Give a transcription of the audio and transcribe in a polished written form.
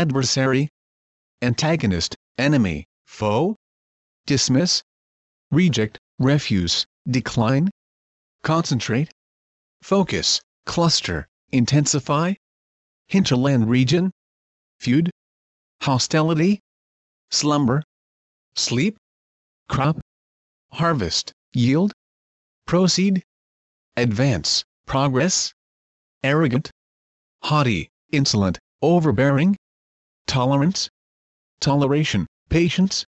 adversary, antagonist, enemy, foe, dismiss, reject, refuse, decline, concentrate, focus, cluster, intensify, hinterland region, feud, hostility, slumber, sleep, crop, harvest, yield, proceed, advance, progress, arrogant, haughty, insolent, overbearing, tolerance, toleration, patience,